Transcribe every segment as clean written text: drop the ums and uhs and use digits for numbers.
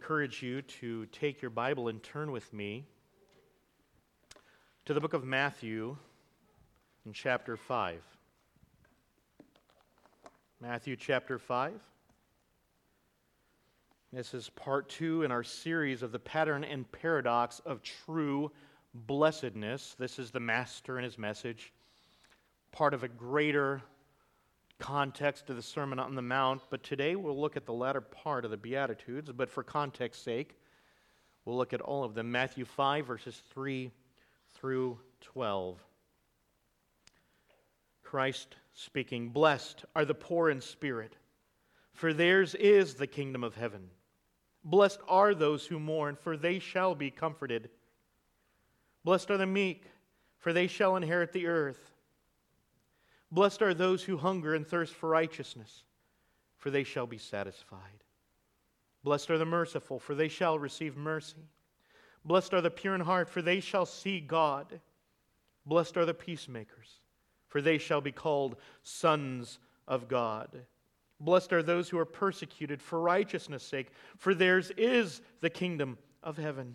encourage you to take your Bible and turn with me to the book of Matthew in chapter 5. Matthew chapter 5. This is part 2 in our series of the pattern and paradox of true blessedness. This is the Master and his message, part of a greater context of the Sermon on the Mount, but today we'll look at the latter part of the Beatitudes, but for context's sake, we'll look at all of them. Matthew 5, verses 3 through 12. Christ speaking, "Blessed are the poor in spirit, for theirs is the kingdom of heaven. Blessed are those who mourn, for they shall be comforted. Blessed are the meek, for they shall inherit the earth. Blessed are those who hunger and thirst for righteousness, for they shall be satisfied. Blessed are the merciful, for they shall receive mercy. Blessed are the pure in heart, for they shall see God. Blessed are the peacemakers, for they shall be called sons of God. Blessed are those who are persecuted for righteousness' sake, for theirs is the kingdom of heaven.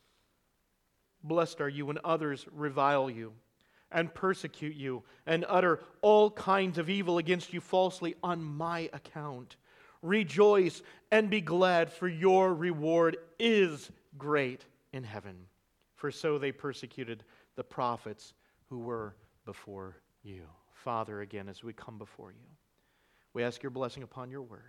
Blessed are you when others revile you and persecute you, and utter all kinds of evil against you falsely on my account. Rejoice and be glad, for your reward is great in heaven. For so they persecuted the prophets who were before you." Father, again, as we come before you, we ask your blessing upon your word.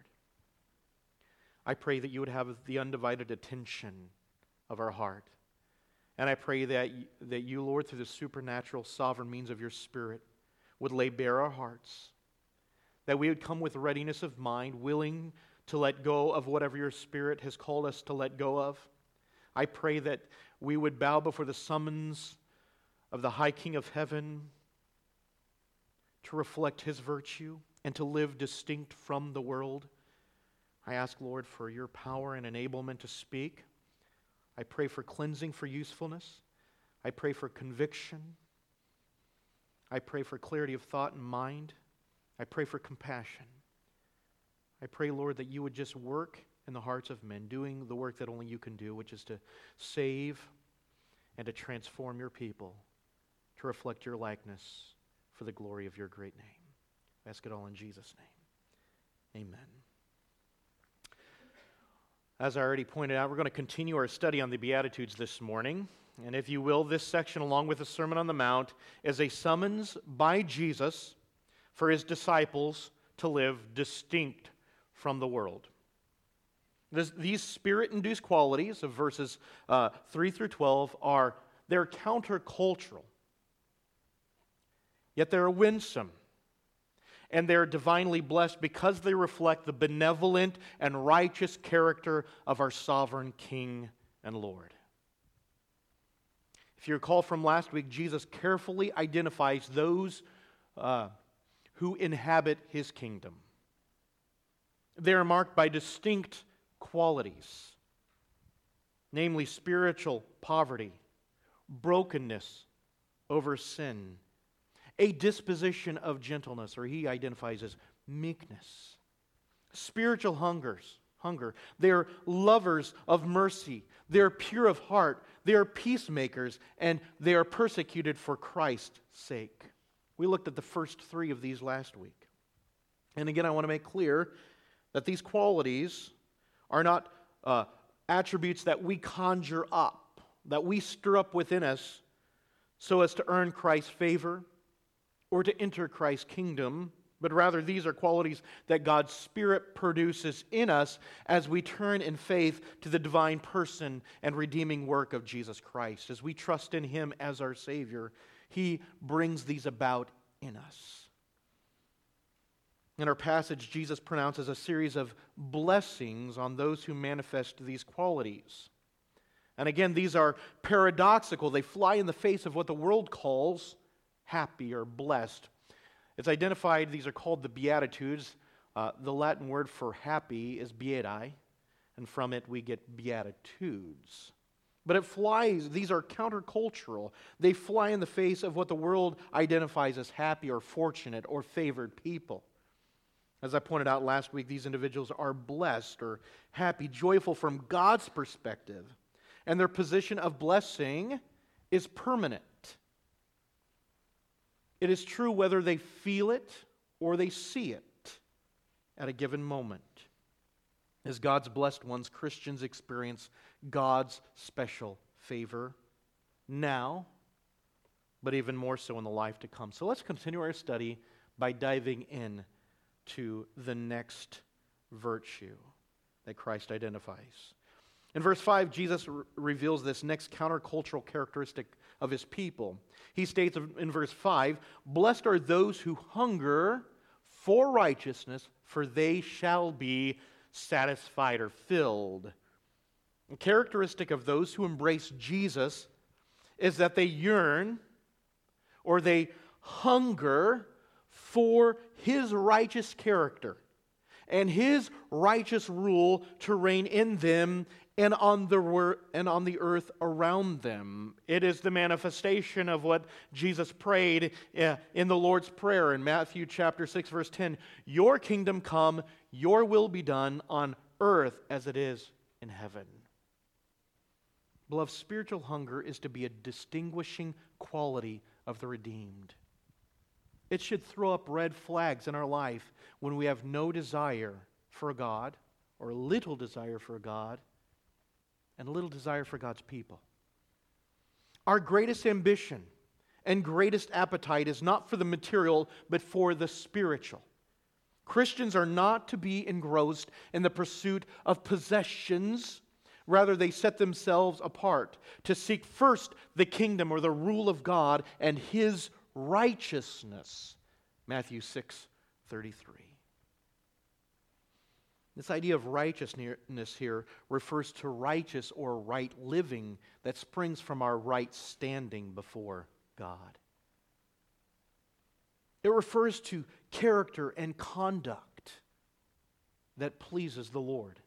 I pray that you would have the undivided attention of our heart. And I pray that you, Lord, through the supernatural, sovereign means of your Spirit, would lay bare our hearts, that we would come with readiness of mind, willing to let go of whatever your Spirit has called us to let go of. I pray that we would bow before the summons of the High King of Heaven to reflect his virtue and to live distinct from the world. I ask, Lord, for your power and enablement to speak. I pray for cleansing for usefulness. I pray for conviction. I pray for clarity of thought and mind. I pray for compassion. I pray, Lord, that you would just work in the hearts of men, doing the work that only you can do, which is to save and to transform your people, to reflect your likeness for the glory of your great name. I ask it all in Jesus' name. Amen. As I already pointed out, we're going to continue our study on the Beatitudes this morning. And if you will, this section, along with the Sermon on the Mount, is a summons by Jesus for his disciples to live distinct from the world. These spirit-induced qualities of verses 3 through 12 they're countercultural. Yet they're winsome. And they're divinely blessed because they reflect the benevolent and righteous character of our sovereign King and Lord. If you recall from last week, Jesus carefully identifies those who inhabit his kingdom. They are marked by distinct qualities, namely spiritual poverty, brokenness over sin, a disposition of gentleness, or he identifies as meekness. Spiritual hunger. They are lovers of mercy. They are pure of heart. They are peacemakers, and they are persecuted for Christ's sake. We looked at the first three of these last week. And again, I want to make clear that these qualities are not attributes that we conjure up, that we stir up within us so as to earn Christ's favor or to enter Christ's kingdom, but rather these are qualities that God's Spirit produces in us as we turn in faith to the divine person and redeeming work of Jesus Christ. As we trust in him as our Savior, he brings these about in us. In our passage, Jesus pronounces a series of blessings on those who manifest these qualities. And again, these are paradoxical. They fly in the face of what the world calls happy or blessed. It's identified, these are called the Beatitudes. The Latin word for happy is beati, and from it we get beatitudes. But it flies, these are countercultural. They fly in the face of what the world identifies as happy or fortunate or favored people. As I pointed out last week, these individuals are blessed or happy, joyful from God's perspective, and their position of blessing is permanent. It is true whether they feel it or they see it at a given moment. As God's blessed ones, Christians experience God's special favor now, but even more so in the life to come. So let's continue our study by diving in to the next virtue that Christ identifies. In verse 5, Jesus reveals this next countercultural characteristic of his people. He states in verse 5, "Blessed are those who hunger for righteousness, for they shall be satisfied," or filled. A characteristic of those who embrace Jesus is that they yearn or they hunger for His righteous character and His righteous rule to reign in them and on the earth around them. It is the manifestation of what Jesus prayed in the Lord's Prayer in Matthew chapter 6, verse 10. "Your kingdom come, your will be done on earth as it is in heaven." Beloved, spiritual hunger is to be a distinguishing quality of the redeemed. It should throw up red flags in our life when we have no desire for God, or little desire for God, and little desire for God's people. Our greatest ambition and greatest appetite is not for the material, but for the spiritual. Christians are not to be engrossed in the pursuit of possessions. Rather, they set themselves apart to seek first the kingdom or the rule of God and His righteousness. Matthew 6:33. This idea of righteousness here refers to righteous or right living that springs from our right standing before God. It refers to character and conduct that pleases the Lord.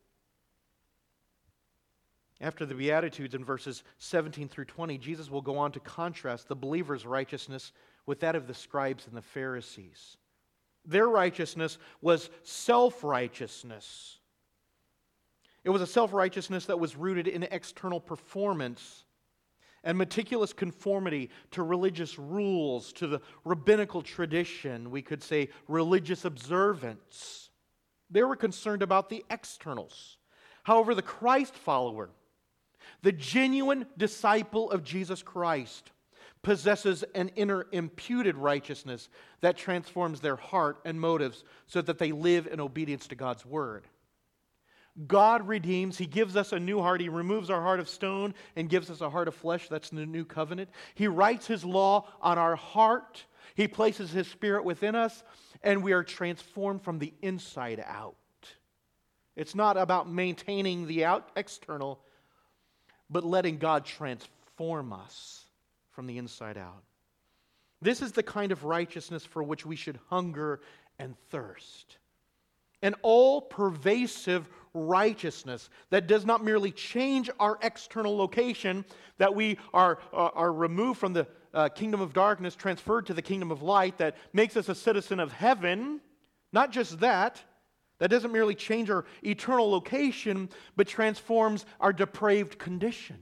After the Beatitudes in verses 17 through 20, Jesus will go on to contrast the believer's righteousness with that of the scribes and the Pharisees. Their righteousness was self-righteousness. It was a self-righteousness that was rooted in external performance and meticulous conformity to religious rules, to the rabbinical tradition, we could say religious observance. They were concerned about the externals. However, the Christ follower, the genuine disciple of Jesus Christ, possesses an inner imputed righteousness that transforms their heart and motives so that they live in obedience to God's word. God redeems. He gives us a new heart. He removes our heart of stone and gives us a heart of flesh. That's the new covenant. He writes His law on our heart. He places His Spirit within us, and we are transformed from the inside out. It's not about maintaining the external, but letting God transform us from the inside out. This is the kind of righteousness for which we should hunger and thirst. An all-pervasive righteousness that does not merely change our external location, that we are removed from the kingdom of darkness, transferred to the kingdom of light, that makes us a citizen of heaven. Not just that. That doesn't merely change our eternal location, but transforms our depraved condition.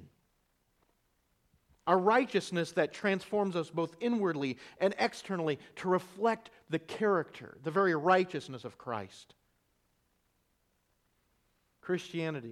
Our righteousness that transforms us both inwardly and externally to reflect the character, the very righteousness of Christ. Christians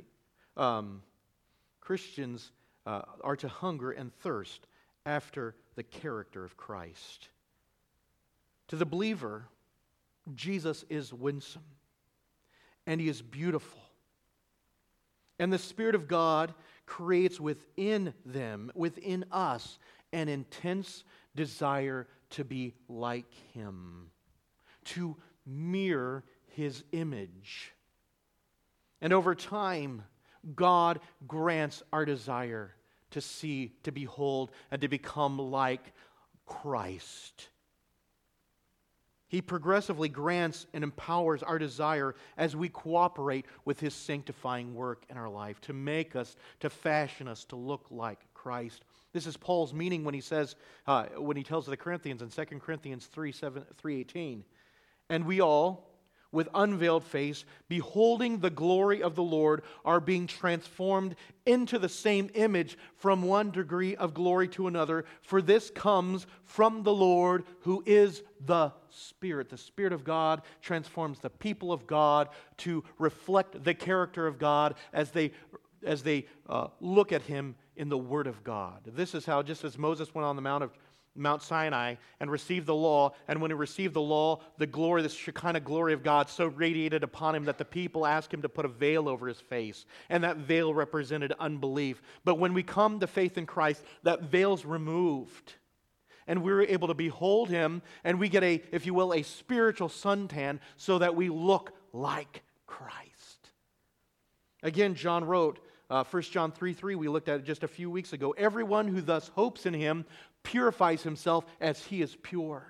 are to hunger and thirst after the character of Christ. To the believer, Jesus is winsome, and He is beautiful. And the Spirit of God creates within them, within us, an intense desire to be like Him, to mirror His image. And over time, God grants our desire to see, to behold, and to become like Christ. He progressively grants and empowers our desire as we cooperate with His sanctifying work in our life to make us, to fashion us to look like Christ. This is Paul's meaning when he says, when he tells the Corinthians in 2 Corinthians 3:18, "And we all, with unveiled face, beholding the glory of the Lord, are being transformed into the same image from one degree of glory to another. For this comes from the Lord, who is the Spirit. The Spirit of God transforms the people of God to reflect the character of God as they look at Him in the Word of God. This is how, just as Moses went on the Mount Sinai and received the law, and when he received the law, the glory, this Shekinah glory of God so radiated upon him that the people asked him to put a veil over his face, and that veil represented unbelief. But when we come to faith in Christ, that veil's removed, and we're able to behold Him, and we get if you will, a spiritual suntan so that we look like Christ. Again, John wrote, 1 John 3:3, we looked at it just a few weeks ago, everyone who thus hopes in Him purifies himself as He is pure.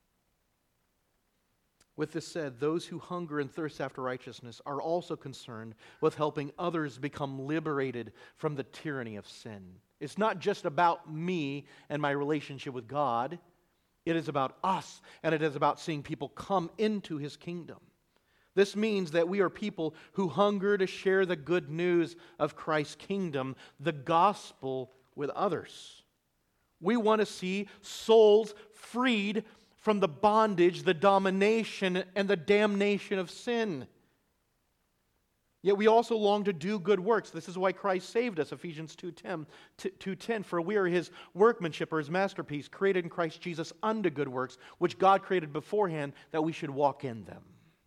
With this said, those who hunger and thirst after righteousness are also concerned with helping others become liberated from the tyranny of sin. It's not just about me and my relationship with God. It is about us, and it is about seeing people come into His kingdom. This means that we are people who hunger to share the good news of Christ's kingdom, the gospel, with others. We want to see souls freed from the bondage, the domination, and the damnation of sin. Yet we also long to do good works. This is why Christ saved us, Ephesians 2:10. For we are His workmanship, or His masterpiece, created in Christ Jesus unto good works, which God created beforehand that we should walk in them.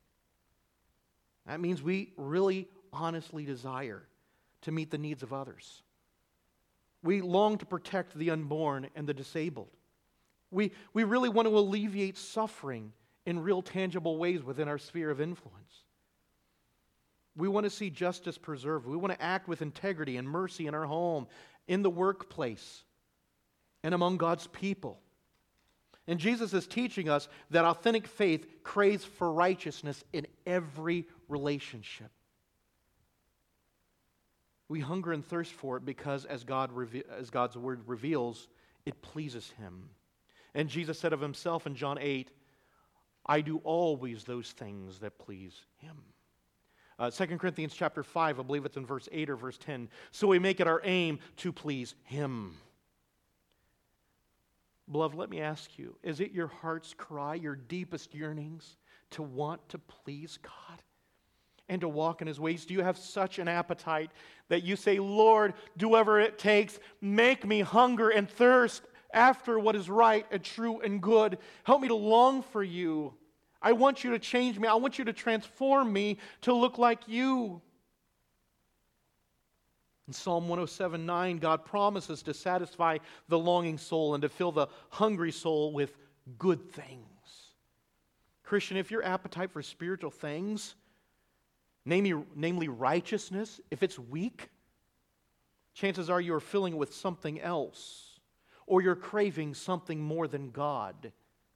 That means we really honestly desire to meet the needs of others. We long to protect the unborn and the disabled. We really want to alleviate suffering in real tangible ways within our sphere of influence. We want to see justice preserved. We want to act with integrity and mercy in our home, in the workplace, and among God's people. And Jesus is teaching us that authentic faith craves for righteousness in every relationship. We hunger and thirst for it because, as God's Word reveals, it pleases Him. And Jesus said of Himself in John 8, I do always those things that please Him. 2 Corinthians chapter 5, I believe it's in verse 8 or verse 10. So we make it our aim to please Him. Beloved, let me ask you, is it your heart's cry, your deepest yearnings, to want to please God and to walk in His ways? Do you have such an appetite that you say, Lord, do whatever it takes, make me hunger and thirst after what is right and true and good. Help me to long for You. I want You to change me. I want You to transform me to look like You. In Psalm 107:9, God promises to satisfy the longing soul and to fill the hungry soul with good things. Christian, if your appetite for spiritual things, namely righteousness, if it's weak, chances are you're filling it with something else, or you're craving something more than God.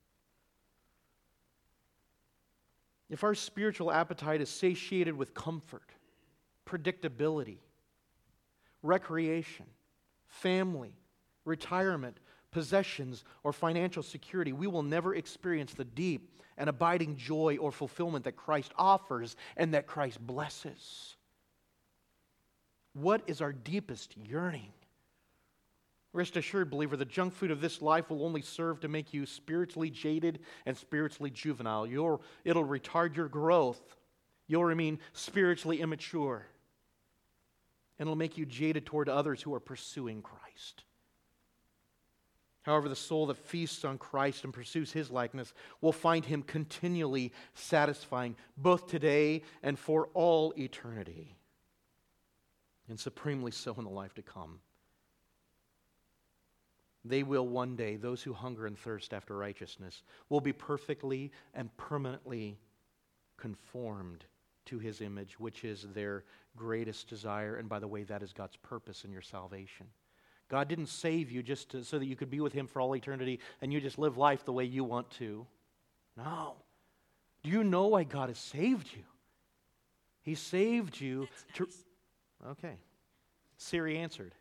If our spiritual appetite is satiated with comfort, predictability, recreation, family, retirement, possessions, or financial security, we will never experience the deep and abiding joy or fulfillment that Christ offers and that Christ blesses. What is our deepest yearning? Rest assured, believer, the junk food of this life will only serve to make you spiritually jaded and spiritually juvenile. It'll retard your growth. You'll remain spiritually immature. And it'll make you jaded toward others who are pursuing Christ. However, the soul that feasts on Christ and pursues His likeness will find Him continually satisfying, both today and for all eternity, and supremely so in the life to come. They will one day, those who hunger and thirst after righteousness, will be perfectly and permanently conformed to His image, which is their greatest desire. And by the way, that is God's purpose in your salvation. God didn't save you just so that you could be with Him for all eternity and you just live life the way you want to. No. Do you know why God has saved you? He saved you to... Okay. Siri answered.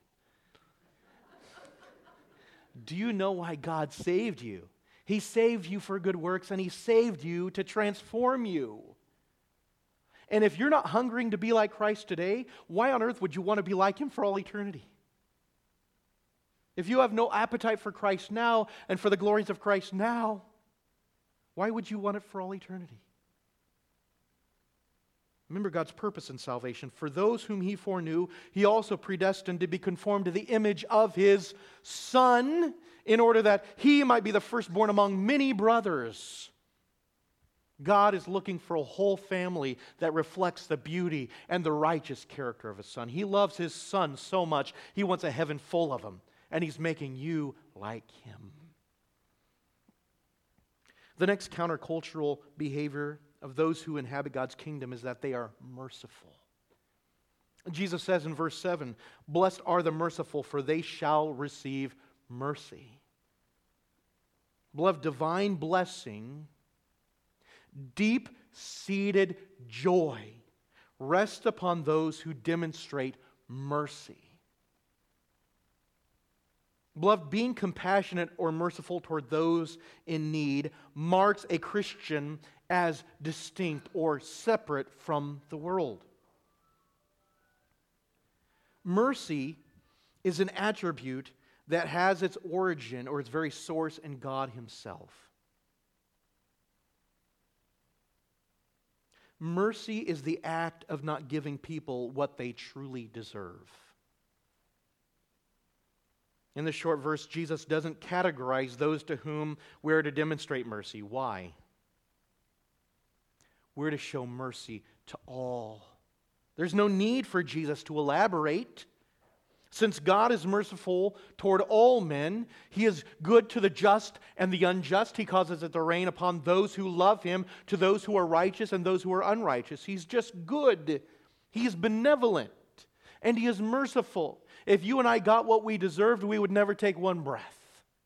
Do you know why God saved you? He saved you for good works, and He saved you to transform you. And if you're not hungering to be like Christ today, why on earth would you want to be like Him for all eternity? If you have no appetite for Christ now and for the glories of Christ now, why would you want it for all eternity? Remember God's purpose in salvation. For those whom He foreknew, He also predestined to be conformed to the image of His Son, in order that He might be the firstborn among many brothers. God is looking for a whole family that reflects the beauty and the righteous character of His Son. He loves His Son so much, He wants a heaven full of Him. And He's making you like Him. The next countercultural behavior of those who inhabit God's kingdom is that they are merciful. Jesus says in verse 7, "Blessed are the merciful, for they shall receive mercy." Beloved, divine blessing, deep-seated joy rests upon those who demonstrate mercy. Beloved, being compassionate or merciful toward those in need marks a Christian as distinct or separate from the world. Mercy is an attribute that has its origin or its very source in God Himself. Mercy is the act of not giving people what they truly deserve. In this short verse, Jesus doesn't categorize those to whom we're to demonstrate mercy. Why? We're to show mercy to all. There's no need for Jesus to elaborate. Since God is merciful toward all men, He is good to the just and the unjust. He causes it to rain upon those who love Him, to those who are righteous and those who are unrighteous. He's just good. He's benevolent. And He is merciful. If you and I got what we deserved, we would never take one breath.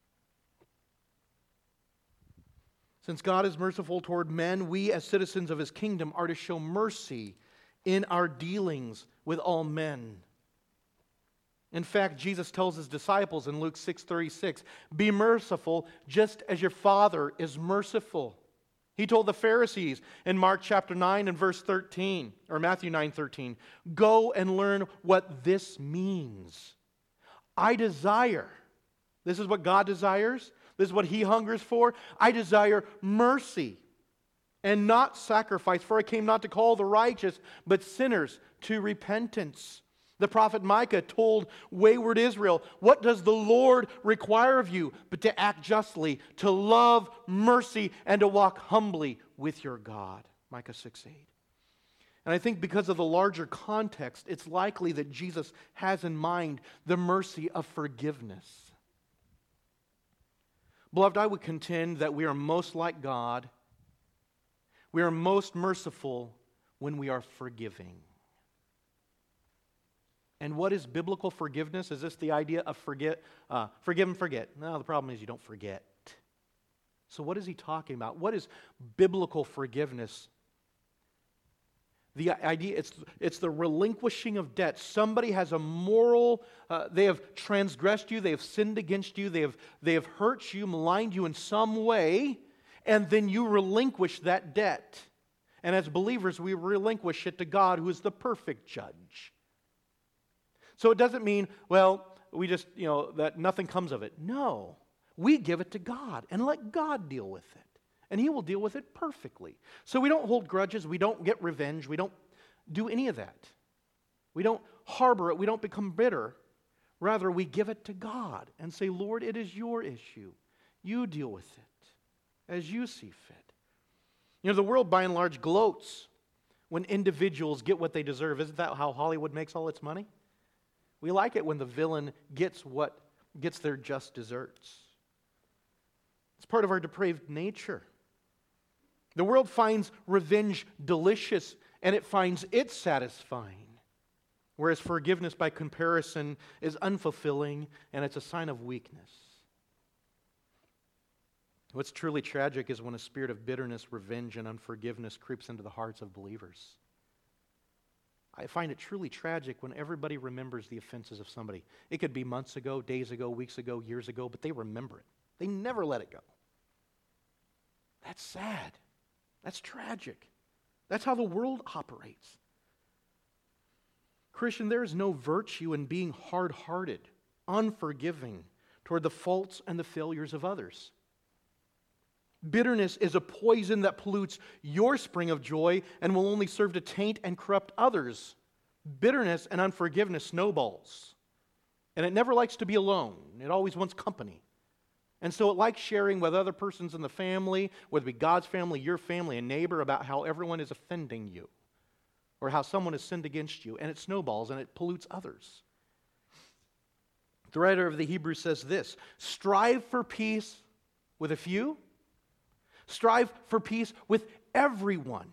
Since God is merciful toward men, we as citizens of His kingdom are to show mercy in our dealings with all men. In fact, Jesus tells His disciples in Luke 6:36, "Be merciful just as your Father is merciful." He told the Pharisees in Mark chapter 9 and verse 13, or Matthew 9:13, "Go and learn what this means. I desire," this is what God desires, this is what He hungers for, "I desire mercy and not sacrifice, for I came not to call the righteous, but sinners to repentance." The prophet Micah told wayward Israel, "What does the Lord require of you but to act justly, to love mercy, and to walk humbly with your God?" Micah 6:8. And I think because of the larger context, it's likely that Jesus has in mind the mercy of forgiveness. Beloved, I would contend that we are most like God, we are most merciful when we are forgiving. And what is biblical forgiveness? Is this the idea of forgive and forget? No, the problem is you don't forget. So what is he talking about? What is biblical forgiveness? The idea, it's the relinquishing of debt. Somebody has a moral, they have transgressed you, they have sinned against you, they have hurt you, maligned you in some way, and then you relinquish that debt. And as believers, we relinquish it to God, who is the perfect judge. So it doesn't mean, well, we just, that nothing comes of it. No. We give it to God and let God deal with it. And He will deal with it perfectly. So we don't hold grudges. We don't get revenge. We don't do any of that. We don't harbor it. We don't become bitter. Rather, we give it to God and say, "Lord, it is your issue. You deal with it as you see fit." The world by and large gloats when individuals get what they deserve. Isn't that how Hollywood makes all its money? We like it when the villain gets their just desserts. It's part of our depraved nature. The world finds revenge delicious and it finds it satisfying, whereas forgiveness by comparison is unfulfilling and it's a sign of weakness. What's truly tragic is when a spirit of bitterness, revenge, and unforgiveness creeps into the hearts of believers. I find it truly tragic when everybody remembers the offenses of somebody. It could be months ago, days ago, weeks ago, years ago, but they remember it. They never let it go. That's sad. That's tragic. That's how the world operates. Christian, there is no virtue in being hard-hearted, unforgiving toward the faults and the failures of others. Bitterness is a poison that pollutes your spring of joy and will only serve to taint and corrupt others. Bitterness and unforgiveness snowballs. And it never likes to be alone. It always wants company. And so it likes sharing with other persons in the family, whether it be God's family, your family, a neighbor, about how everyone is offending you or how someone has sinned against you. And it snowballs and it pollutes others. The writer of the Hebrews says this, strive for peace with a few. Strive for peace with everyone.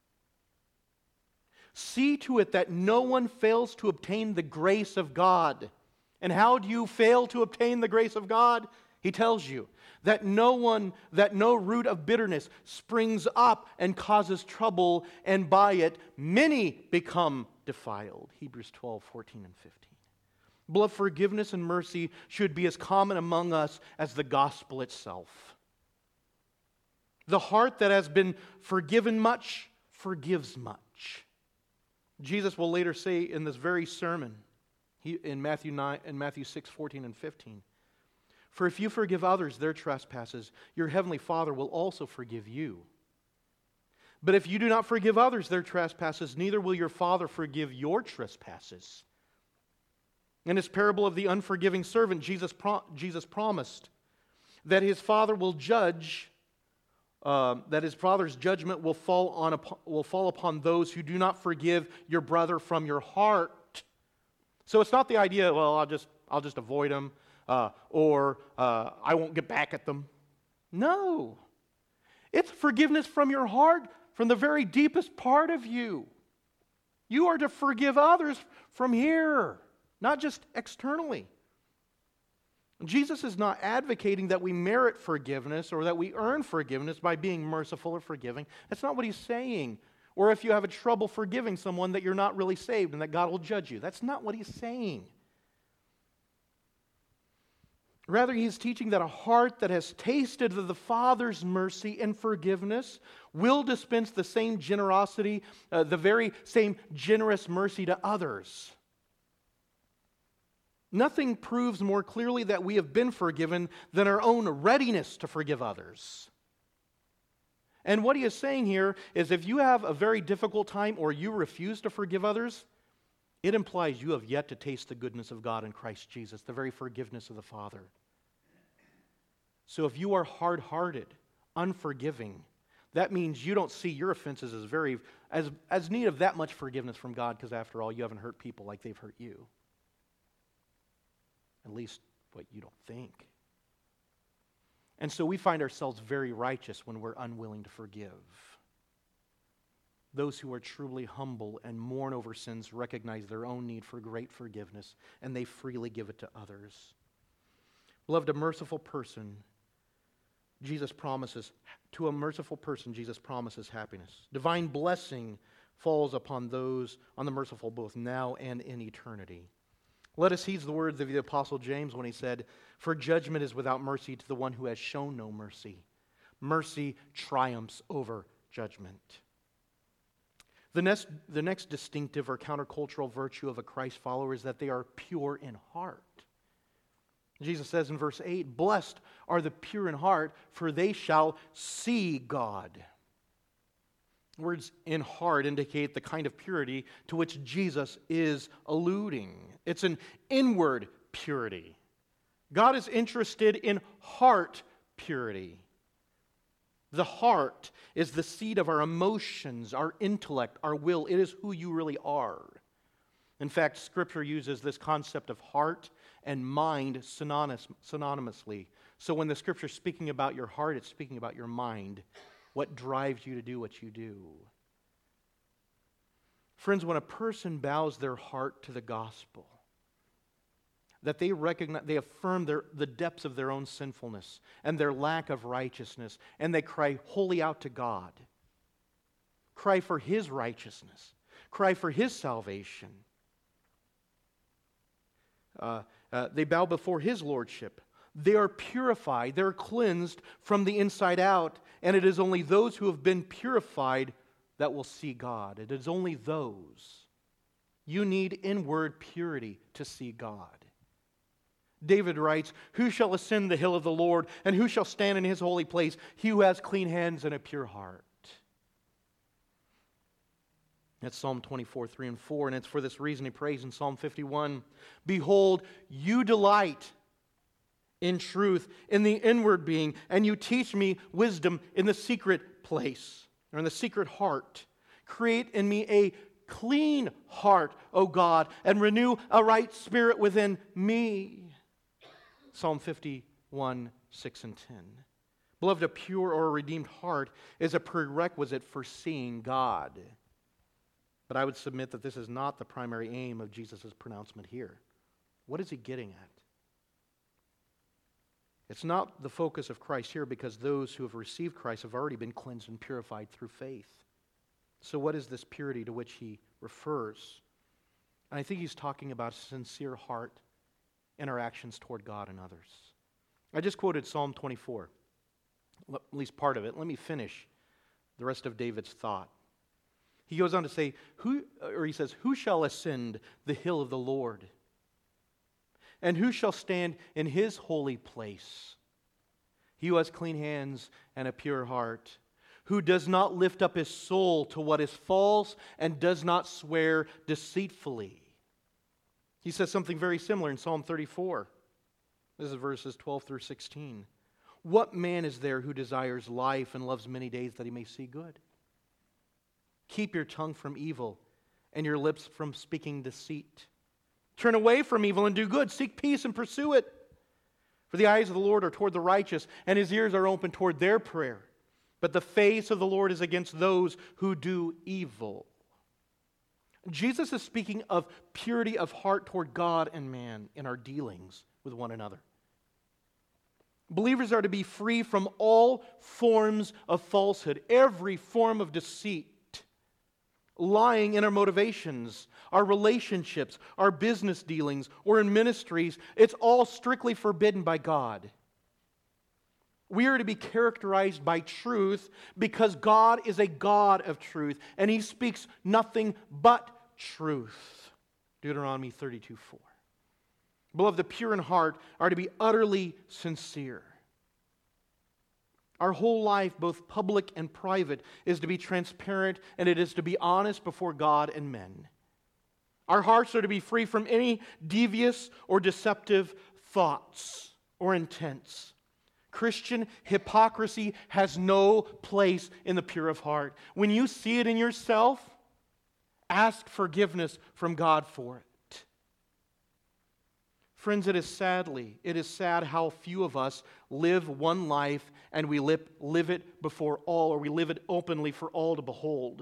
See to it that no one fails to obtain the grace of God. And how do you fail to obtain the grace of God? He tells you that no root of bitterness springs up and causes trouble, and by it many become defiled. Hebrews 12, 14, and 15. Beloved, forgiveness and mercy should be as common among us as the gospel itself. The heart that has been forgiven much forgives much. Jesus will later say in this very sermon, in Matthew 6, 14 and 15, for if you forgive others their trespasses, your heavenly Father will also forgive you. But if you do not forgive others their trespasses, neither will your Father forgive your trespasses. In his parable of the unforgiving servant, Jesus promised that his Father will judge. That his Father's judgment will fall upon those who do not forgive your brother from your heart. So it's not the idea, well, I'll just avoid them, or I won't get back at them. No. It's forgiveness from your heart, from the very deepest part of you. You are to forgive others from here, not just externally. Jesus is not advocating that we merit forgiveness or that we earn forgiveness by being merciful or forgiving. That's not what he's saying. Or if you have a trouble forgiving someone, that you're not really saved and that God will judge you. That's not what he's saying. Rather, he's teaching that a heart that has tasted of the Father's mercy and forgiveness will dispense the same generosity, the very same generous mercy to others. Nothing proves more clearly that we have been forgiven than our own readiness to forgive others. And what he is saying here is if you have a very difficult time or you refuse to forgive others, it implies you have yet to taste the goodness of God in Christ Jesus, the very forgiveness of the Father. So if you are hard-hearted, unforgiving, that means you don't see your offenses as need of that much forgiveness from God, because after all, you haven't hurt people like they've hurt you. At least what you don't think. And so we find ourselves very righteous when we're unwilling to forgive. Those who are truly humble and mourn over sins recognize their own need for great forgiveness, and they freely give it to others. Beloved, a merciful person, Jesus promises happiness. Divine blessing falls upon those, on the merciful, both now and in eternity. Let us heed the words of the Apostle James when he said, for judgment is without mercy to the one who has shown no mercy. Mercy triumphs over judgment. The next distinctive or countercultural virtue of a Christ follower is that they are pure in heart. Jesus says in verse 8, blessed are the pure in heart, for they shall see God. Words in heart indicate the kind of purity to which Jesus is alluding. It's an inward purity. God is interested in heart purity. The heart is the seat of our emotions, our intellect, our will. It is who you really are. In fact, Scripture uses this concept of heart and mind synonymously. So when the Scripture is speaking about your heart, it's speaking about your mind. What drives you to do what you do? Friends, when a person bows their heart to the gospel, that they recognize, they affirm the depths of their own sinfulness and their lack of righteousness, and they cry wholly out to God, cry for His righteousness, cry for His salvation. They bow before His lordship. They are purified, they're cleansed from the inside out, and it is only those who have been purified that will see God. It is only those. You need inward purity to see God. David writes, "Who shall ascend the hill of the Lord, and who shall stand in his holy place? He who has clean hands and a pure heart." That's Psalm 24, 3 and 4, and it's for this reason he prays in Psalm 51, "Behold, you delight in truth in the inward being, and you teach me wisdom in the secret place," or in the secret heart. "Create in me a clean heart, O God, and renew a right spirit within me." Psalm 51, 6 and 10. Beloved, a pure or a redeemed heart is a prerequisite for seeing God. But I would submit that this is not the primary aim of Jesus' pronouncement here. What is he getting at? It's not the focus of Christ here because those who have received Christ have already been cleansed and purified through faith. So what is this purity to which he refers? And I think he's talking about a sincere heart in our actions toward God and others. I just quoted Psalm 24, at least part of it. Let me finish the rest of David's thought. He goes on to say, he says, "Who shall ascend the hill of the Lord? And who shall stand in his holy place? He who has clean hands and a pure heart, who does not lift up his soul to what is false and does not swear deceitfully." He says something very similar in Psalm 34. This is verses 12 through 16. "What man is there who desires life and loves many days that he may see good? Keep your tongue from evil and your lips from speaking deceit. Turn away from evil and do good. Seek peace and pursue it. For the eyes of the Lord are toward the righteous, and his ears are open toward their prayer. But the face of the Lord is against those who do evil." Jesus is speaking of purity of heart toward God and man in our dealings with one another. Believers are to be free from all forms of falsehood, every form of deceit, lying in our motivations, our relationships, our business dealings, or in ministries. It's all strictly forbidden by God. We are to be characterized by truth because God is a God of truth, and He speaks nothing but truth. Deuteronomy 32:4. Beloved, the pure in heart are to be utterly sincere. Our whole life, both public and private, is to be transparent, and it is to be honest before God and men. Our hearts are to be free from any devious or deceptive thoughts or intents. Christian hypocrisy has no place in the pure of heart. When you see it in yourself, ask forgiveness from God for it. Friends, it is sad how few of us live one life and we live it before all, or we live it openly for all to behold.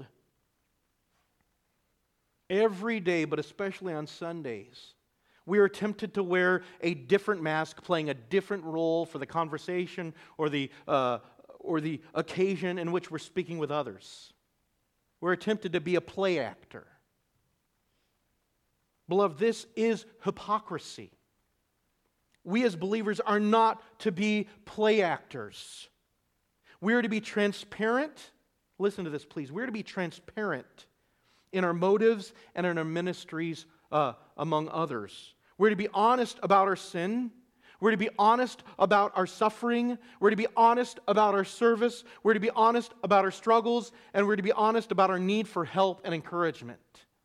Every day, but especially on Sundays, we are tempted to wear a different mask, playing a different role for the conversation or the occasion in which we're speaking with others. We're tempted to be a play actor. Beloved, this is hypocrisy. We as believers are not to be play actors. We are to be transparent. Listen to this, please. We are to be transparent in our motives and in our ministries among others. We're to be honest about our sin. We're to be honest about our suffering. We're to be honest about our service. We're to be honest about our struggles. And we're to be honest about our need for help and encouragement.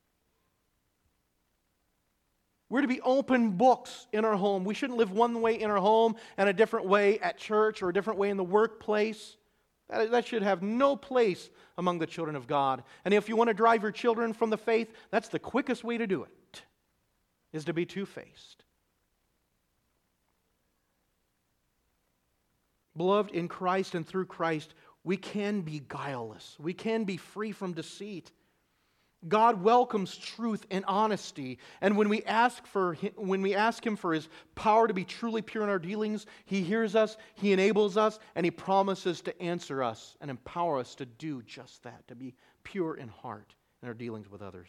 We're to be open books in our home. We shouldn't live one way in our home and a different way at church or a different way in the workplace. That should have no place among the children of God. And if you want to drive your children from the faith, that's the quickest way to do it, is to be two-faced. Beloved, in Christ and through Christ, we can be guileless. We can be free from deceit. God welcomes truth and honesty, and when we ask Him for His power to be truly pure in our dealings, He hears us, He enables us, and He promises to answer us and empower us to do just that, to be pure in heart in our dealings with others.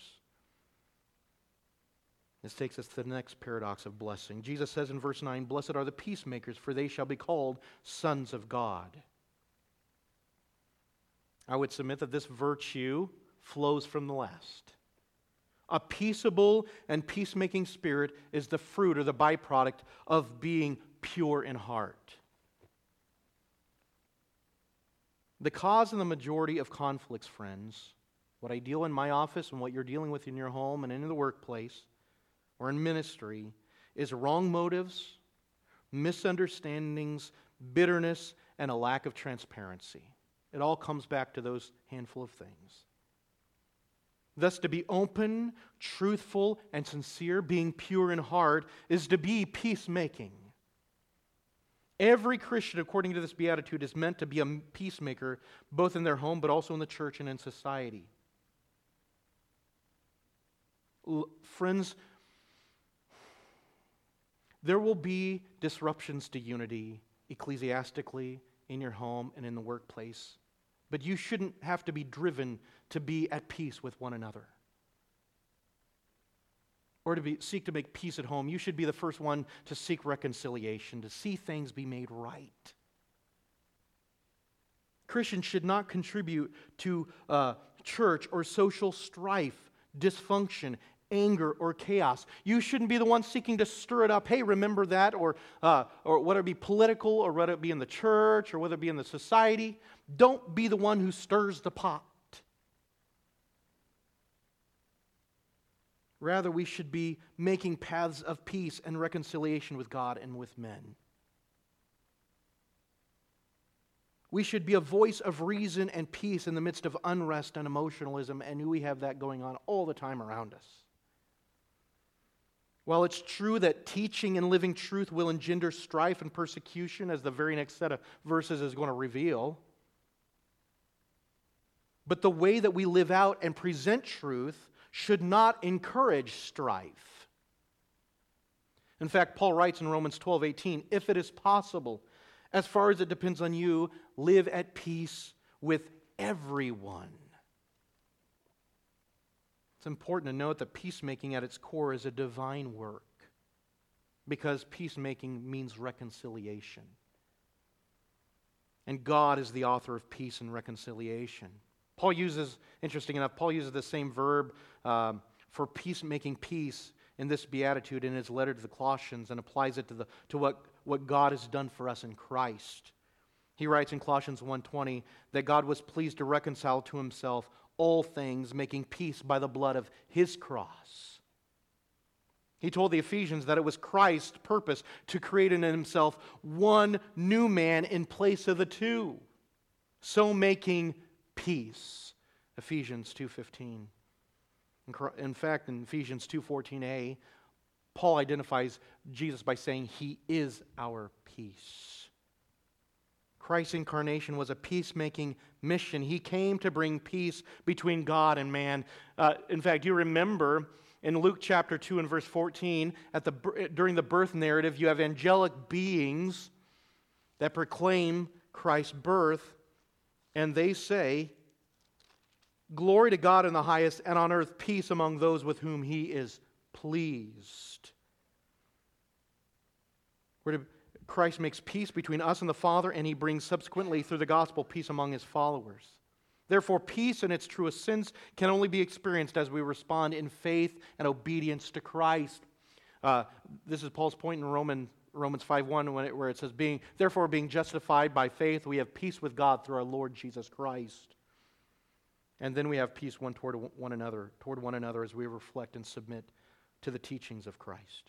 This takes us to the next paradox of blessing. Jesus says in verse 9, "Blessed are the peacemakers, for they shall be called sons of God." I would submit that this virtue flows from the last. A peaceable and peacemaking spirit is the fruit or the byproduct of being pure in heart. The cause and the majority of conflicts, friends, what I deal in my office and what you're dealing with in your home and in the workplace or in ministry, is wrong motives, misunderstandings, bitterness, and a lack of transparency. It all comes back to those handful of things. Thus, to be open, truthful, and sincere, being pure in heart, is to be peacemaking. Every Christian, according to this beatitude, is meant to be a peacemaker, both in their home, but also in the church and in society. Friends, there will be disruptions to unity, ecclesiastically, in your home and in the workplace. But you shouldn't have to be driven to be at peace with one another. Or to seek to make peace at home. You should be the first one to seek reconciliation, to see things be made right. Christians should not contribute to church or social strife, dysfunction, anger, or chaos. You shouldn't be the one seeking to stir it up. Hey, remember that? Or whether it be political, or whether it be in the church, or whether it be in the society. Don't be the one who stirs the pot. Rather, we should be making paths of peace and reconciliation with God and with men. We should be a voice of reason and peace in the midst of unrest and emotionalism, and we have that going on all the time around us. While it's true that teaching and living truth will engender strife and persecution, as the very next set of verses is going to reveal, but the way that we live out and present truth should not encourage strife. In fact, Paul writes in Romans 12:18, if it is possible, as far as it depends on you, live at peace with everyone. It's important to note that peacemaking at its core is a divine work, because peacemaking means reconciliation. And God is the author of peace and reconciliation. Paul uses the same verb for peacemaking peace in this beatitude in his letter to the Colossians, and applies it to what God has done for us in Christ. He writes in Colossians 1:20 that God was pleased to reconcile to himself all things, making peace by the blood of his cross. He told the Ephesians that it was Christ's purpose to create in himself one new man in place of the two, so making peace. Ephesians 2:15. In fact, in Ephesians 2:14a, Paul identifies Jesus by saying he is our peace. Christ's incarnation was a peacemaking mission. He came to bring peace between God and man. In fact, you remember in Luke chapter 2 and verse 14, during the birth narrative, you have angelic beings that proclaim Christ's birth, and they say, "Glory to God in the highest, and on earth peace among those with whom he is pleased." Christ makes peace between us and the Father, and he brings subsequently through the gospel peace among his followers. Therefore, peace in its truest sense can only be experienced as we respond in faith and obedience to Christ. This is Paul's point in Romans 5:1, where it says, being justified by faith, we have peace with God through our Lord Jesus Christ. And then we have peace toward one another as we reflect and submit to the teachings of Christ.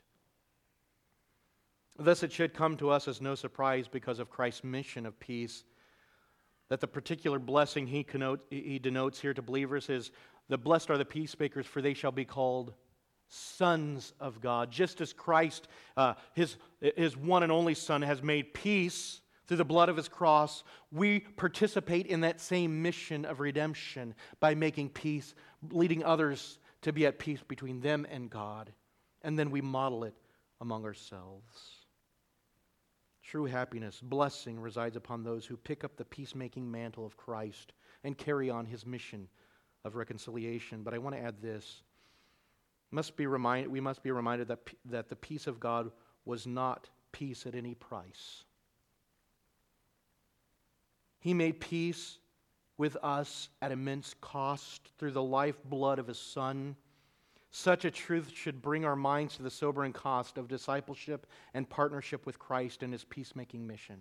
Thus, it should come to us as no surprise, because of Christ's mission of peace, that the particular blessing he denotes here to believers is, the blessed are the peacemakers, for they shall be called sons of God. Just as Christ, his one and only Son, has made peace through the blood of his cross, we participate in that same mission of redemption by making peace, leading others to be at peace between them and God, and then we model it among ourselves. True happiness, blessing resides upon those who pick up the peacemaking mantle of Christ and carry on his mission of reconciliation. But I want to add this. We must be reminded that the peace of God was not peace at any price. He made peace with us at immense cost through the lifeblood of His Son. Such a truth should bring our minds to the sobering cost of discipleship and partnership with Christ in His peacemaking mission.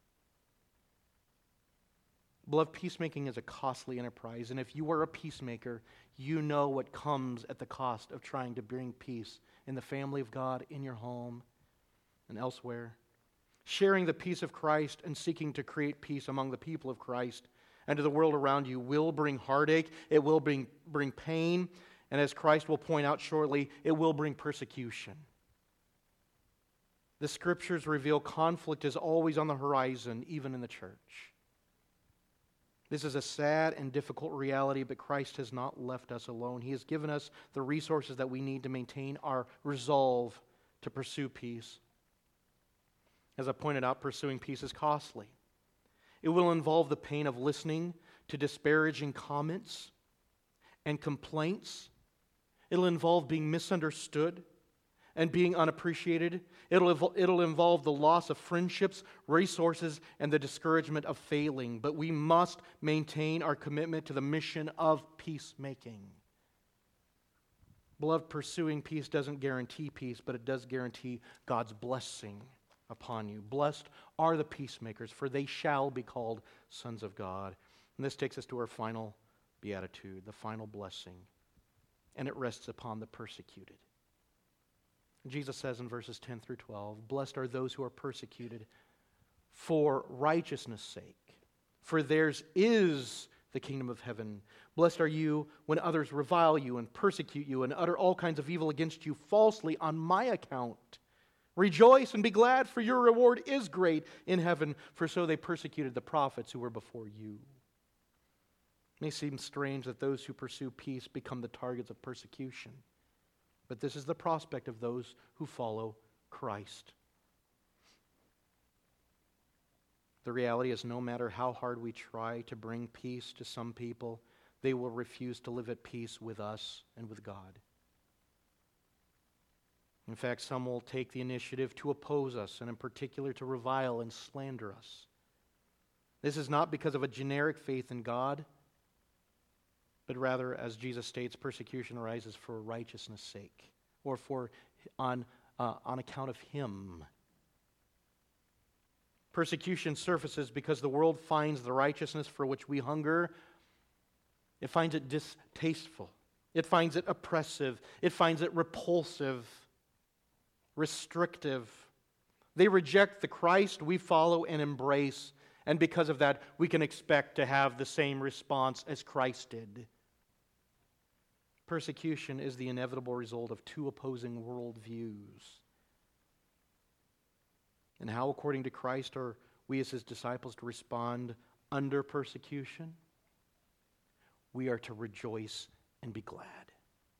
Beloved, peacemaking is a costly enterprise, and if you are a peacemaker, you know what comes at the cost of trying to bring peace in the family of God, in your home, and elsewhere. Sharing the peace of Christ and seeking to create peace among the people of Christ and to the world around you will bring heartache, it will bring pain, and as Christ will point out shortly, it will bring persecution. The Scriptures reveal conflict is always on the horizon, even in the church. This is a sad and difficult reality, but Christ has not left us alone. He has given us the resources that we need to maintain our resolve to pursue peace. As I pointed out, pursuing peace is costly. It will involve the pain of listening to disparaging comments and complaints. It'll involve being misunderstood and being unappreciated. It'll involve the loss of friendships, resources, and the discouragement of failing. But we must maintain our commitment to the mission of peacemaking. Beloved, pursuing peace doesn't guarantee peace, but it does guarantee God's blessing upon you. Blessed are the peacemakers, for they shall be called sons of God. And this takes us to our final beatitude, the final blessing. And it rests upon the persecuted. Jesus says in verses 10 through 12, "Blessed are those who are persecuted for righteousness' sake, for theirs is the kingdom of heaven. Blessed are you when others revile you and persecute you and utter all kinds of evil against you falsely on my account. Rejoice and be glad, for your reward is great in heaven, for so they persecuted the prophets who were before you." It may seem strange that those who pursue peace become the targets of persecution. But this is the prospect of those who follow Christ. The reality is, no matter how hard we try to bring peace to some people, they will refuse to live at peace with us and with God. In fact, some will take the initiative to oppose us, and in particular to revile and slander us. This is not because of a generic faith in God, but rather, as Jesus states, persecution arises for righteousness' sake, or on account of Him. Persecution surfaces because the world finds the righteousness for which we hunger. It finds it distasteful. It finds it oppressive. It finds it repulsive, restrictive. They reject the Christ we follow and embrace, and because of that, we can expect to have the same response as Christ did. Persecution is the inevitable result of two opposing worldviews. And how, according to Christ, are we as His disciples to respond under persecution? We are to rejoice and be glad.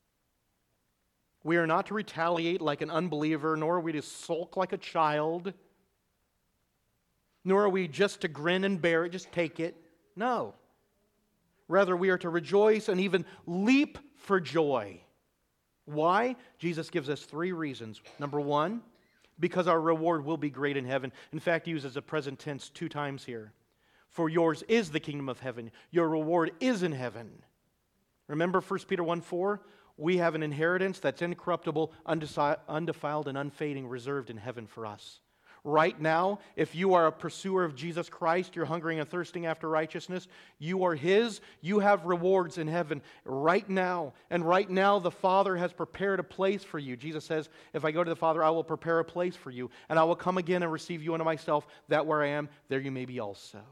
We are not to retaliate like an unbeliever, nor are we to sulk like a child, nor are we just to grin and bear it, just take it. No. Rather, we are to rejoice and even leap for joy. Why? Jesus gives us three reasons. Number one, because our reward will be great in heaven. In fact, he uses the present tense 2 times here. For yours is the kingdom of heaven. Your reward is in heaven. Remember 1 Peter 1:4? We have an inheritance that's incorruptible, undefiled, and unfading, reserved in heaven for us. Right now, if you are a pursuer of Jesus Christ, you're hungering and thirsting after righteousness, you are His, you have rewards in heaven right now. And right now, the Father has prepared a place for you. Jesus says, if I go to the Father, I will prepare a place for you, and I will come again and receive you unto myself, that where I am, there you may be also.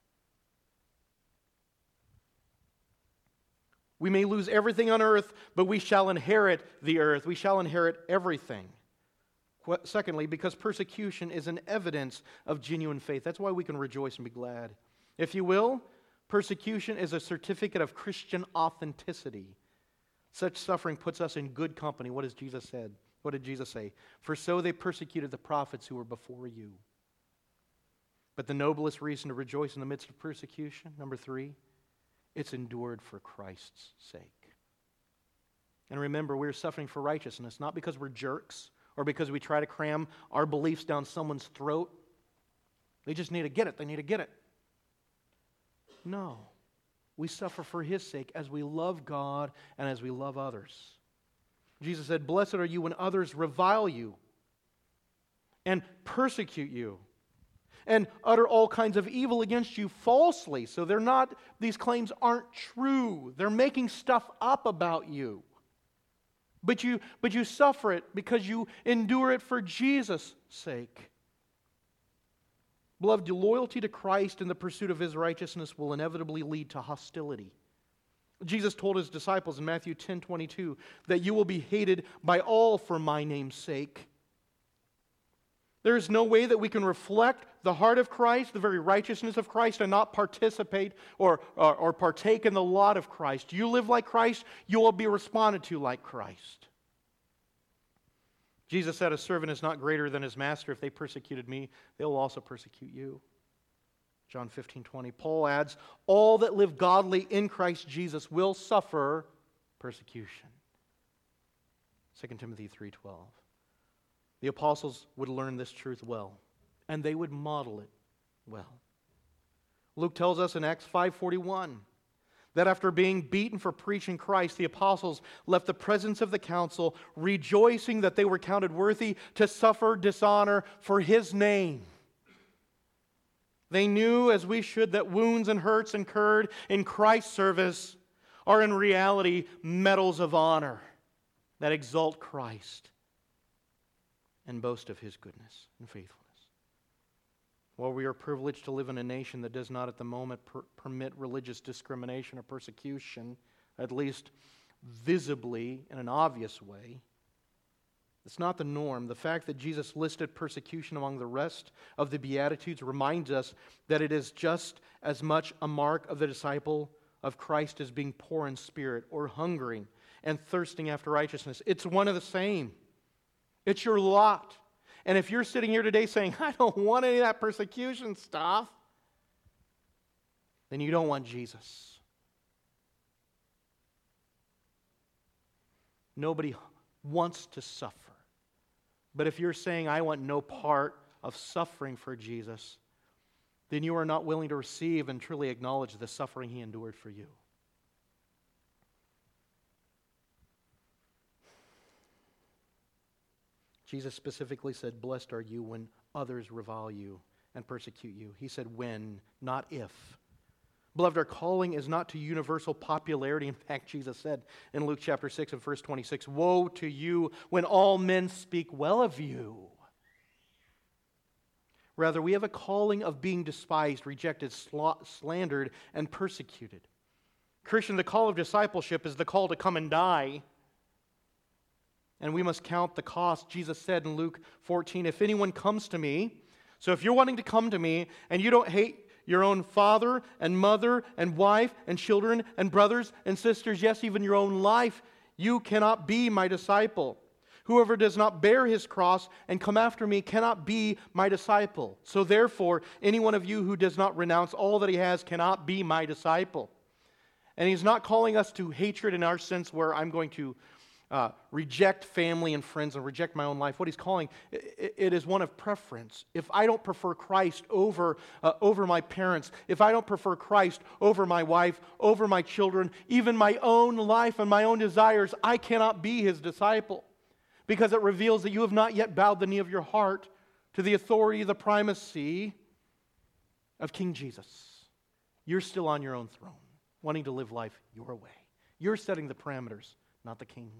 We may lose everything on earth, but we shall inherit the earth. We shall inherit everything. Secondly, because persecution is an evidence of genuine faith. That's why we can rejoice and be glad. If you will, persecution is a certificate of Christian authenticity. Such suffering puts us in good company. What has Jesus said? What did Jesus say? For so they persecuted the prophets who were before you. But the noblest reason to rejoice in the midst of persecution, number 3, it's endured for Christ's sake. And remember, we're suffering for righteousness, not because we're jerks, or because we try to cram our beliefs down someone's throat. They just need to get it. They need to get it. No. We suffer for His sake as we love God and as we love others. Jesus said, "Blessed are you when others revile you and persecute you and utter all kinds of evil against you falsely." So these claims aren't true. They're making stuff up about you. But you suffer it because you endure it for Jesus' sake. Beloved, loyalty to Christ in the pursuit of His righteousness will inevitably lead to hostility. Jesus told His disciples in Matthew 10:22 that you will be hated by all for my name's sake. There is no way that we can reflect the heart of Christ, the very righteousness of Christ, and not participate or partake in the lot of Christ. You live like Christ, you will be responded to like Christ. Jesus said, "A servant is not greater than his master. If they persecuted me, they will also persecute you." John 15:20. Paul adds, "All that live godly in Christ Jesus will suffer persecution." 2 Timothy 3:12. The apostles would learn this truth well, and they would model it well. Luke tells us in Acts 5:41 that after being beaten for preaching Christ, the apostles left the presence of the council, rejoicing that they were counted worthy to suffer dishonor for His name. They knew, as we should, that wounds and hurts incurred in Christ's service are in reality medals of honor that exalt Christ and boast of His goodness and faithfulness. While we are privileged to live in a nation that does not at the moment permit religious discrimination or persecution, at least visibly in an obvious way, it's not the norm. The fact that Jesus listed persecution among the rest of the Beatitudes reminds us that it is just as much a mark of the disciple of Christ as being poor in spirit or hungering and thirsting after righteousness. It's one of the same. It's your lot. And if you're sitting here today saying, "I don't want any of that persecution stuff," then you don't want Jesus. Nobody wants to suffer. But if you're saying, "I want no part of suffering for Jesus," then you are not willing to receive and truly acknowledge the suffering He endured for you. Jesus specifically said, "Blessed are you when others revile you and persecute you." He said when, not if. Beloved, our calling is not to universal popularity. In fact, Jesus said in Luke chapter 6 and verse 26, "Woe to you when all men speak well of you." Rather, we have a calling of being despised, rejected, slandered, and persecuted. Christian, the call of discipleship is the call to come and die. And we must count the cost. Jesus said in Luke 14, "If anyone comes to me," so if you're wanting to come to me and you don't hate your own father and mother and wife and children and brothers and sisters, yes, even your own life, you cannot be my disciple. Whoever does not bear his cross and come after me cannot be my disciple. So therefore, any one of you who does not renounce all that he has cannot be my disciple. And He's not calling us to hatred in our sense where I'm going to reject family and friends and reject my own life. What He's calling, it is one of preference. If I don't prefer Christ over my parents, if I don't prefer Christ over my wife, over my children, even my own life and my own desires, I cannot be His disciple. Because it reveals that you have not yet bowed the knee of your heart to the authority, the primacy of King Jesus. You're still on your own throne, wanting to live life your way. You're setting the parameters, not the King.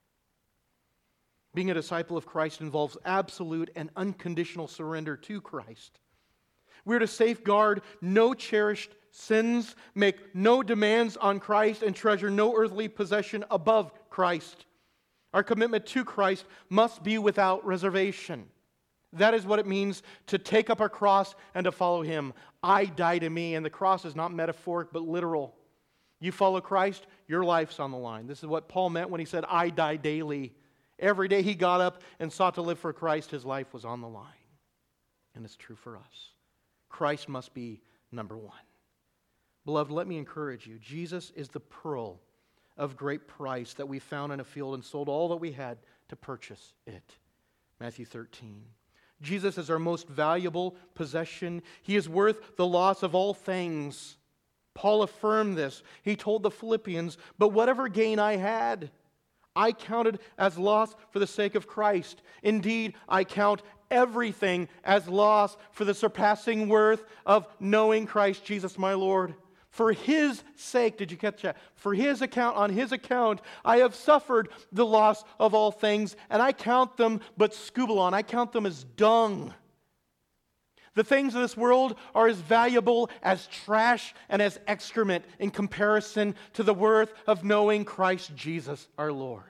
Being a disciple of Christ involves absolute and unconditional surrender to Christ. We're to safeguard no cherished sins, make no demands on Christ, and treasure no earthly possession above Christ. Our commitment to Christ must be without reservation. That is what it means to take up our cross and to follow Him. I die to me, and the cross is not metaphoric but literal. You follow Christ, your life's on the line. This is what Paul meant when he said, "I die daily." Every day he got up and sought to live for Christ, his life was on the line. And it's true for us. Christ must be number one. Beloved, let me encourage you. Jesus is the pearl of great price that we found in a field and sold all that we had to purchase it. Matthew 13. Jesus is our most valuable possession. He is worth the loss of all things. Paul affirmed this. He told the Philippians, "But whatever gain I had, I counted as loss for the sake of Christ. Indeed, I count everything as loss for the surpassing worth of knowing Christ Jesus my Lord. For His sake," did you catch that? "For His account, on His account, I have suffered the loss of all things, and I count them but scubalon." I count them as dung. The things of this world are as valuable as trash and as excrement in comparison to the worth of knowing Christ Jesus our Lord.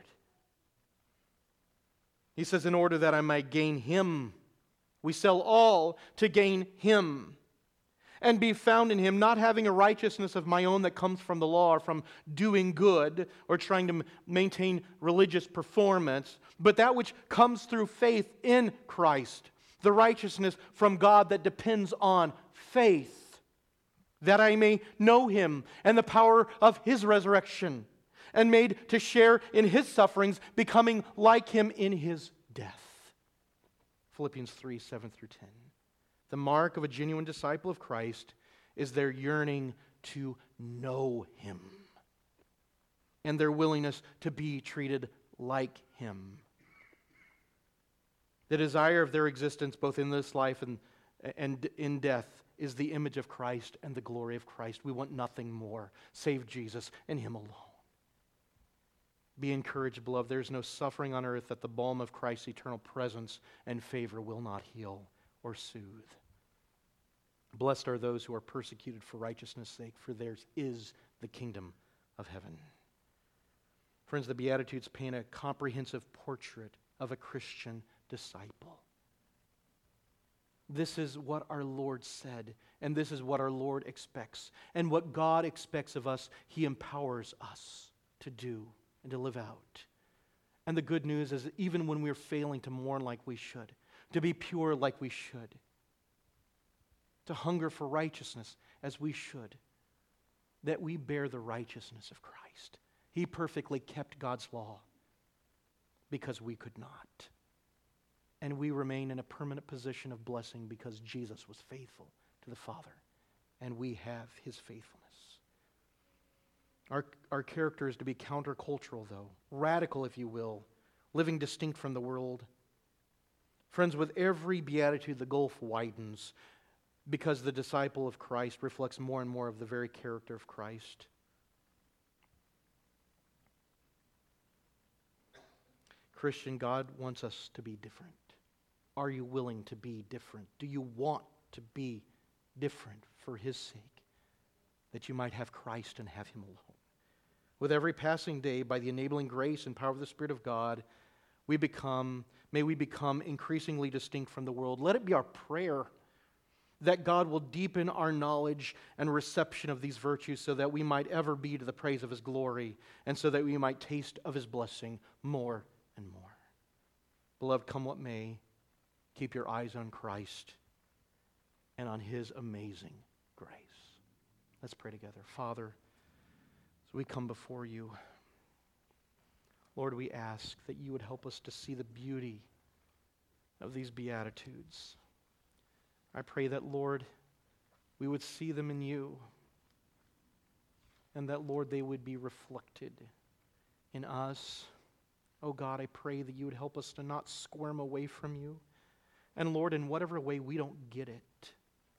He says, "In order that I might gain Him." We sell all to gain Him and be found in Him, not having a righteousness of my own that comes from the law or from doing good or trying to maintain religious performance, but that which comes through faith in Christ, the righteousness from God that depends on faith, that I may know Him and the power of His resurrection, and made to share in His sufferings, becoming like Him in His death. Philippians 3, 7 through 10. The mark of a genuine disciple of Christ is their yearning to know Him and their willingness to be treated like Him. The desire of their existence, both in this life and in death, is the image of Christ and the glory of Christ. We want nothing more save Jesus and Him alone. Be encouraged, beloved. There is no suffering on earth that the balm of Christ's eternal presence and favor will not heal or soothe. Blessed are those who are persecuted for righteousness' sake, for theirs is the kingdom of heaven. Friends, the Beatitudes paint a comprehensive portrait of a Christian disciple. This is what our Lord said, and this is what our Lord expects. And what God expects of us, He empowers us to do and to live out. And the good news is that even when we're failing to mourn like we should, to be pure like we should, to hunger for righteousness as we should, that we bear the righteousness of Christ. He perfectly kept God's law because we could not. And we remain in a permanent position of blessing because Jesus was faithful to the Father, and we have His faithfulness. Our character is to be countercultural, though, radical, if you will, living distinct from the world. Friends, with every beatitude, the gulf widens because the disciple of Christ reflects more and more of the very character of Christ. Christian, God wants us to be different. Are you willing to be different? Do you want to be different for His sake, that you might have Christ and have Him alone? With every passing day, by the enabling grace and power of the Spirit of God, may we become increasingly distinct from the world. Let it be our prayer that God will deepen our knowledge and reception of these virtues so that we might ever be to the praise of His glory and so that we might taste of His blessing more and more. Beloved, come what may, keep your eyes on Christ and on His amazing grace. Let's pray together. Father, as we come before You, Lord, we ask that You would help us to see the beauty of these Beatitudes. I pray that, Lord, we would see them in You, and that, Lord, they would be reflected in us. Oh God, I pray that You would help us to not squirm away from You. And Lord, in whatever way we don't get it,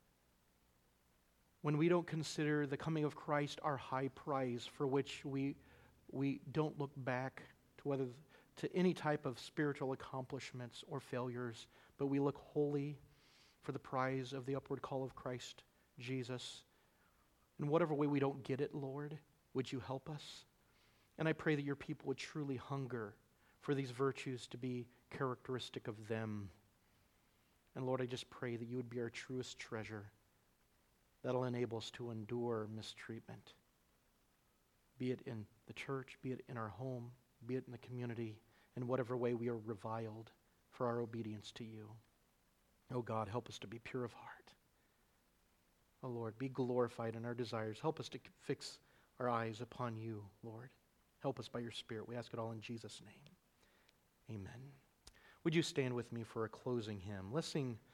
when we don't consider the coming of Christ our high prize for which we don't look back to any type of spiritual accomplishments or failures, but we look wholly for the prize of the upward call of Christ Jesus. In whatever way we don't get it, Lord, would You help us? And I pray that Your people would truly hunger for these virtues to be characteristic of them. And Lord, I just pray that You would be our truest treasure that'll enable us to endure mistreatment, be it in the church, be it in our home, be it in the community, in whatever way we are reviled for our obedience to You. Oh God, help us to be pure of heart. Oh Lord, be glorified in our desires. Help us to fix our eyes upon You, Lord. Help us by Your Spirit. We ask it all in Jesus' name. Amen. Would you stand with me for a closing hymn? Let's sing